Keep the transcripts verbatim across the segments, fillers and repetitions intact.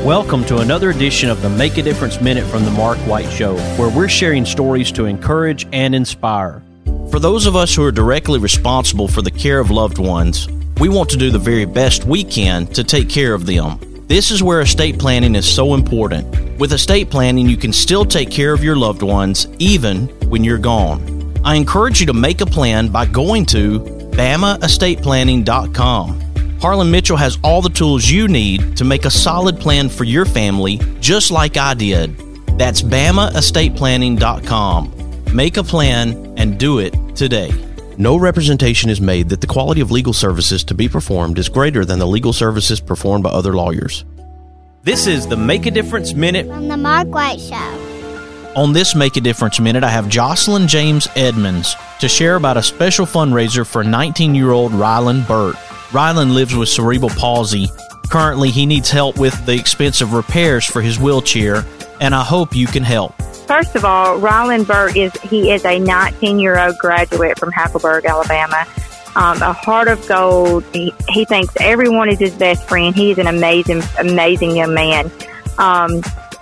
Welcome to another edition of the Make a Difference Minute from the Mark White Show, where we're sharing stories to encourage and inspire. For those of us who are directly responsible for the care of loved ones, we want to do the very best we can to take care of them. This is where estate planning is so important. With estate planning, you can still take care of your loved ones even when you're gone. I encourage you to make a plan by going to bama estate planning dot com. Harlan Mitchell has all the tools you need to make a solid plan for your family, just like I did. That's bama estate planning dot com. Make a plan and do it today. No representation is made that the quality of legal services to be performed is greater than the legal services performed by other lawyers. This is the Make a Difference Minute from the Mark White Show. On this Make a Difference Minute, I have Jocelyn James Edmonds to share about a special fundraiser for nineteen-year-old Rylan Burt. Rylan lives with cerebral palsy. Currently, he needs help with the expensive repairs for his wheelchair, and I hope you can help. First of all, Rylan Burt is he is a nineteen-year-old graduate from Hackleburg, Alabama. Um, a heart of gold. He, he thinks everyone is his best friend. He is an amazing, amazing young man. Um,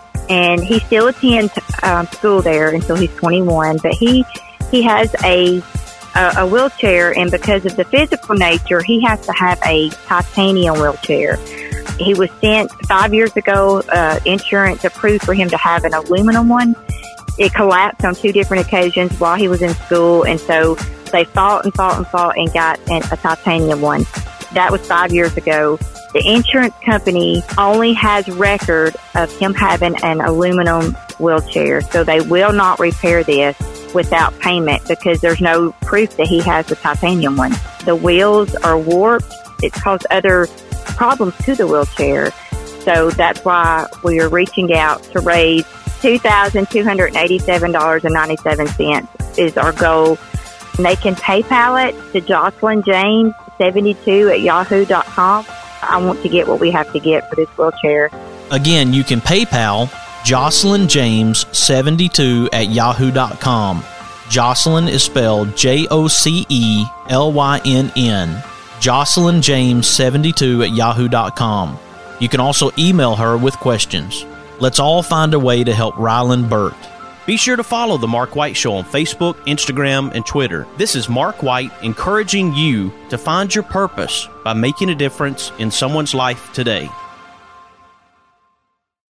and he still attends uh, school there until he's twenty-one. But he he has a A, a wheelchair, and because of the physical nature, he has to have a titanium wheelchair. He was sent five years ago, uh, insurance approved for him to have an aluminum one. It collapsed on two different occasions while he was in school, and so they fought and fought and fought and got an, a titanium one. That was five years ago. The insurance company only has record of him having an aluminum wheelchair, so they will not repair this without payment because there's no proof that he has the titanium one. The wheels are warped. It caused other problems to the wheelchair. So that's why we are reaching out to raise two thousand two hundred eighty-seven dollars and ninety-seven cents is our goal. And they can PayPal it to Jocelyn James seventy-two at yahoo dot com. I want to get what we have to get for this wheelchair. Again, you can PayPal Jocelyn James seventy-two at yahoo dot com. Jocelyn is spelled J O C E L Y N N. Jocelyn James seventy-two at yahoo dot com. You can also email her with questions. Let's all find a way to help Rylan Burt. Be sure to follow The Mark White Show on Facebook, Instagram, and Twitter. This is Mark White encouraging you to find your purpose by making a difference in someone's life today.